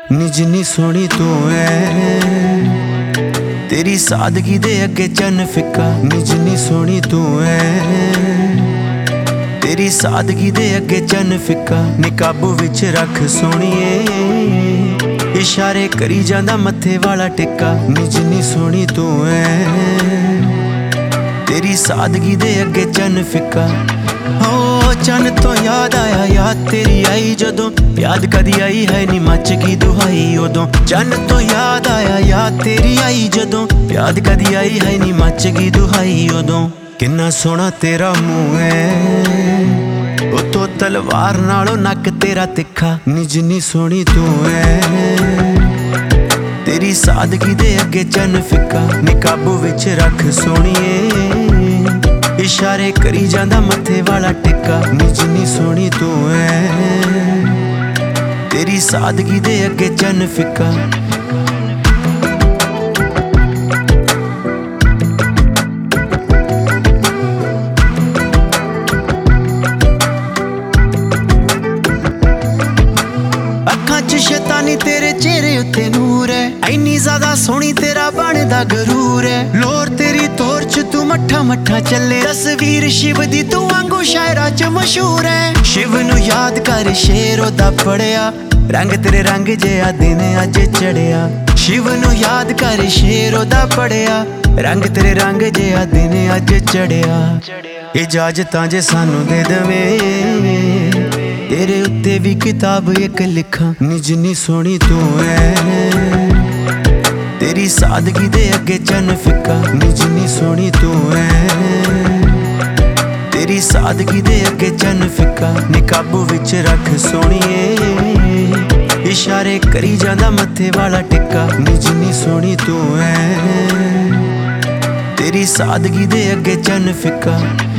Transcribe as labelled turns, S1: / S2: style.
S1: ਨੀ ਜਿੰਨੀ ਸੋਹਣੀ ਤੂੰ ਐ ਤੇਰੀ ਸਾਦਗੀ ਦੇ ਅੱਗੇ ਚੰਨ ਫਿੱਕਾ। ਨੀ ਜਿੰਨੀ ਸੋਹਣੀ ਤੂੰ ਐ ਤੇਰੀ ਸਾਦਗੀ ਦੇ ਅੱਗੇ ਚੰਨ ਫਿੱਕਾ। ਨੀ ਕਾਬੂ ਵਿੱਚ ਰੱਖ ਸੋਹਣੀਏ ਇਸ਼ਾਰੇ ਕਰੀ ਜਾਂਦਾ ਮੱਥੇ ਵਾਲਾ ਟਿੱਕਾ। ਨੀ ਜਿੰਨੀ ਸੋਹਣੀ ਤੂੰ ਐ ਤੇਰੀ ਸਾਦਗੀ ਦੇ ਅੱਗੇ ਚੰਨ ਫਿੱਕਾ। ਹੋ ਚੰਨ ਤੋਂ ਯਾਦ ਆਇਆ ਯਾਦ ਤੇਰੀ ਆਈ ਜਦੋਂ, ਯਾਦ ਕਦੀ ਆਈ ਹੈ ਨੀ ਮੱਚ ਗਈ ਦੁਹਾਈ ਉਦੋਂ। ਚੰਨ ਤੋਂ ਯਾਦ ਆਇਆ ਯਾਦ ਤੇਰੀ ਆਈ ਜਦੋਂ, ਯਾਦ ਕਦੀ ਆਈ ਹੈ ਨੀ ਮੱਚ ਗਈ ਦੁਹਾਈ ਉਦੋਂ। ਕਿੰਨਾ ਸੋਹਣਾ ਤੇਰਾ ਮੂੰਹ ਐ ਉਤੋਂ ਤਲਵਾਰ ਨਾਲੋਂ ਨੱਕ ਤੇਰਾ ਤਿੱਖਾ। ਨੀ ਜਿੰਨੀ ਸੋਹਣੀ ਤੂੰ ਐ ਤੇਰੀ ਸਾਦਗੀ ਦੇ ਅੱਗੇ ਚੰਨ ਫਿੱਕਾ। ਨੀ ਕਾਬੂ ਵਿੱਚ ਰੱਖ ਸੋਹਣੀਏ ਇਸ਼ਾਰੇ ਕਰੀ ਜਾਂਦਾ ਮੱਥੇ ਵਾਲਾ ਟਿੱਕਾ। ਨੀ ਜਿੰਨੀ ਸੋਹਣੀ ਤੂੰ ਐ ਤੇਰੀ ਸਾਦਗੀ ਦੇ ਅੱਗੇ ਚੰਨ ਫਿੱਕਾ। ਅੱਖਾਂ 'ਚ ਸ਼ੈਤਾਨੀ ਤੇਰੇ ਚਿਹਰੇ ਉੱਤੇ ਨੂਰ ਐ, ਐਨੀ ਜ਼ਿਆਦਾ ਸੋਹਣੀ ਤੇਰਾ ਬਣਦਾ ਗਰੂਰ ਐ। ਲੋਰ ਤੇਰੀ ਤੋਰ 'ਚ ਤੂੰ ਮੱਠਾ ਮੱਠਾ ਚੱਲੇ, ਤਸਵੀਰ ਸ਼ਿਵ ਦੀ ਤੂੰ ਵਾਂਗੂ ਸ਼ਾਇਰਾਂ 'ਚ ਮਸ਼ਹੂਰ ਐ। ਸ਼ਿਵ ਨੂੰ ਯਾਦ ਕਰ ਸ਼ੇਰ ਉਹਦਾ ਪੜਿਆ, ਰੰਗ ਤੇਰੇ ਰੰਗ ਜਿਹਾ ਦਿਨ ਅੱਜ ਚੜਿਆ। ਸ਼ਿਵ ਨੂੰ ਯਾਦ ਕਰ ਸ਼ੇਰ ਉਹਦਾ ਪੜਿਆ, ਰੰਗ ਤੇਰੇ ਰੰਗ ਜਿਹਾ ਦਿਨ ਅੱਜ ਚੜਿਆ। ਇਜਾਜ਼ਤਾਂ ਜੇ ਸਾਨੂੰ ਦੇ ਦਵੇਂ ਤੇਰੇ ਉੱਤੇ ਵੀ ਕਿਤਾਬ ਇੱਕ ਲਿਖਾਂ। ਨੀ ਜਿੰਨੀ ਸੋਹਣੀ ਤੂੰ ਐ ਤੇਰੀ ਸਾਦਗੀ ਦੇ ਅੱਗੇ ਚੰਨ ਫਿੱਕਾ। ਨੀ ਜਿੰਨੀ ਸੋਹਣੀ ਤੂੰ ਐ ਤੇਰੀ ਸਾਦਗੀ ਦੇ ਅੱਗੇ ਚੰਨ ਫਿੱਕਾ। ਨੀ ਕਾਬੂ ਵਿੱਚ ਰੱਖ ਸੋਹਣੀਏ ਇਸ਼ਾਰੇ ਕਰੀ ਜਾਂਦਾ ਮੱਥੇ ਵਾਲਾ ਟਿੱਕਾ। ਨੀ ਜਿੰਨੀ ਸੋਹਣੀ ਤੂੰ ਐ ਤੇਰੀ ਸਾਦਗੀ ਦੇ ਅੱਗੇ ਚੰਨ ਫਿੱਕਾ।